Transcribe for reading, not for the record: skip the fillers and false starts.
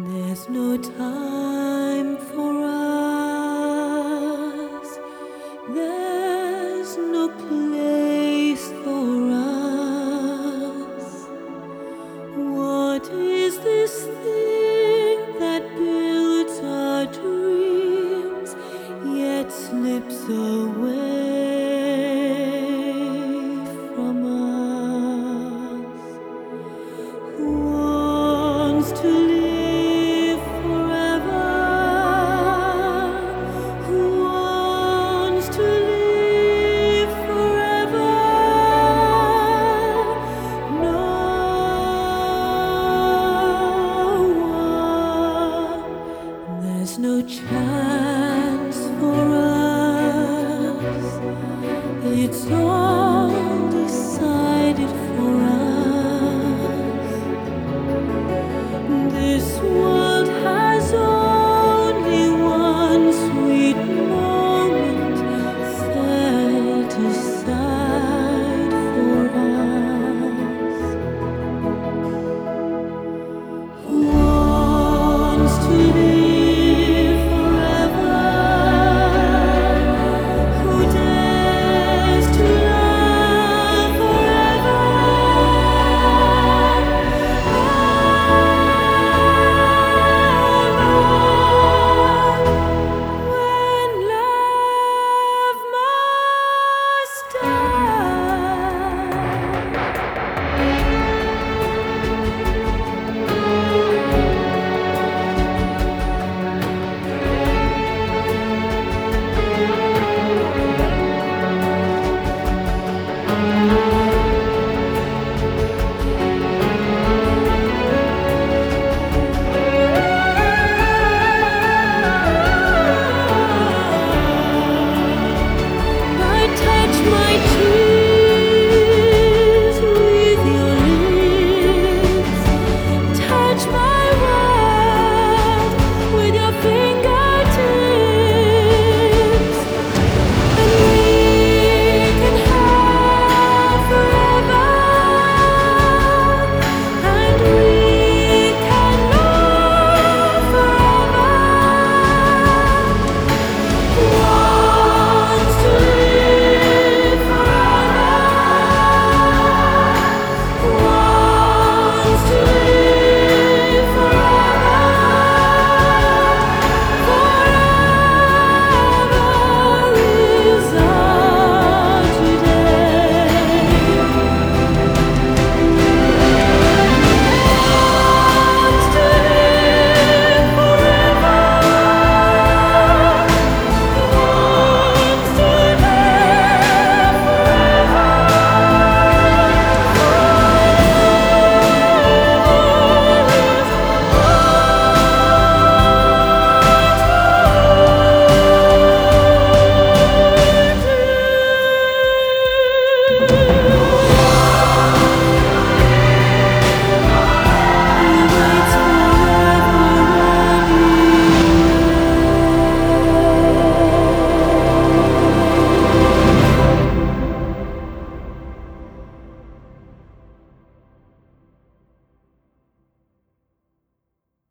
There's no time for us. There's no place for us. What is this thing that builds our dreams, yet slips away from us? Who wants to live forever? Who wants to live forever? No one. There's no chance for us. It's all